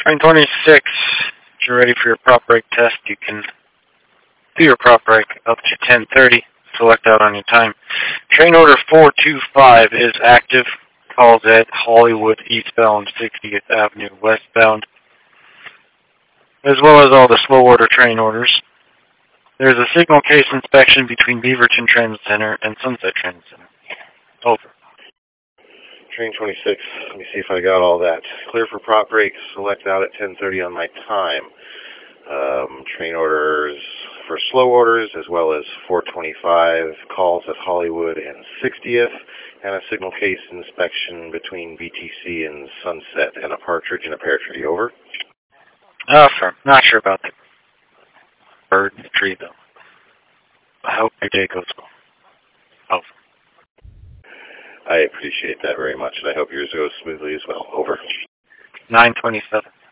Train 26, if you're ready for your prop break test, you can do your prop break up to 10:30. Select out on your time. Train order 425 is active. Calls at Hollywood eastbound, 60th Avenue westbound, as well as all the slow order train orders. There's a signal case inspection between Beaverton Transit Center and Sunset Transit Center. Over. Train 26, let me see if I got all that. Clear for prop break, select out at 10:30 on my time. Train orders for slow orders, as well as 425 calls at Hollywood and 60th, and a signal case inspection between BTC and Sunset, and a partridge and a pear tree. Over. Affirm. Not sure about the bird in the tree, though. I hope your day goes well. Over. I appreciate that very much, and I hope yours goes smoothly as well. Over. 927.